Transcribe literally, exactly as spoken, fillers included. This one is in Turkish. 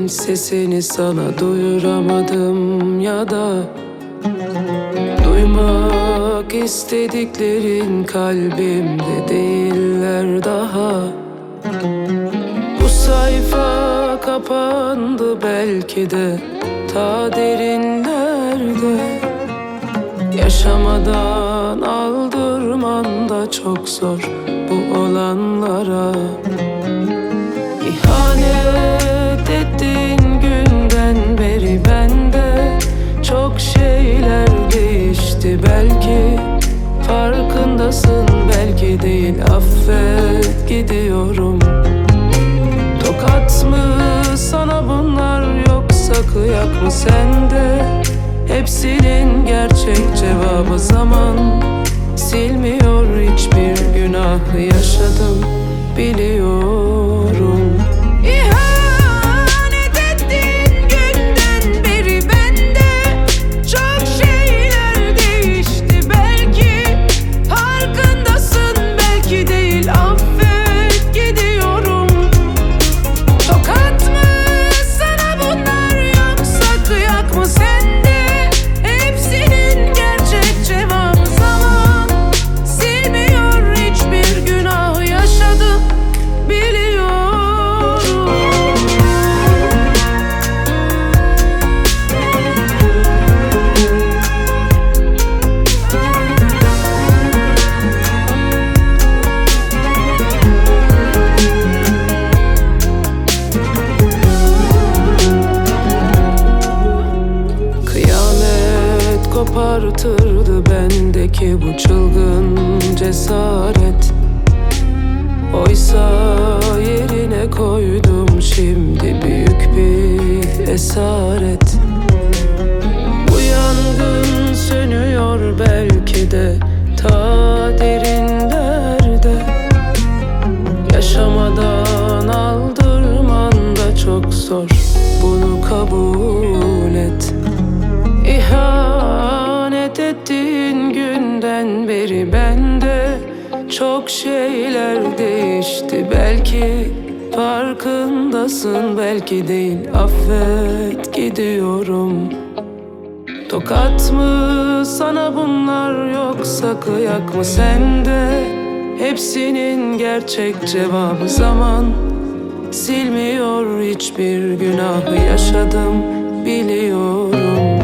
sesini sana duyuramadım ya da duymak istediklerin kalbimde değiller daha. Bu sayfa kapandı belki de ta derinlerde. Yaşamadan aldırman da çok zor bu olanlara. İhanet ettiğin günden beri bende çok şeyler değişti belki. Farkındasın belki değil, affet gidiyorum. Tokat mı sana bunlar yoksa kıyak mı sende? Hepsinin gerçek cevabı zaman. Silmiyor hiçbir günah yaşadım biliyorum. İhanet ettiğin günden beri bende çok şeyler değişti belki. Farkındasın belki değil, affet gidiyorum. Tokat mı sana bunlar yoksa kıyak mı sende? Hepsinin gerçek cevabı zaman. Silmiyor hiçbir günah yaşadım biliyorum. Kıyamet kopartırdı bendeki bu çılgın cesaret. Oysa yerine koydum şimdi büyük bir esaret. Bu yangın sönüyor belki de ta derinlerde. Yaşamadan aldırman da çok zor, bunu kabul et. İhanet ettiğin günden beri bende çok şeyler değişti belki. Farkındasın belki değil, affet gidiyorum. Tokat mı sana bunlar yoksa kıyak mı sende? Hepsinin gerçek cevabı zaman. Silmiyor hiçbir günahı yaşadım biliyorum.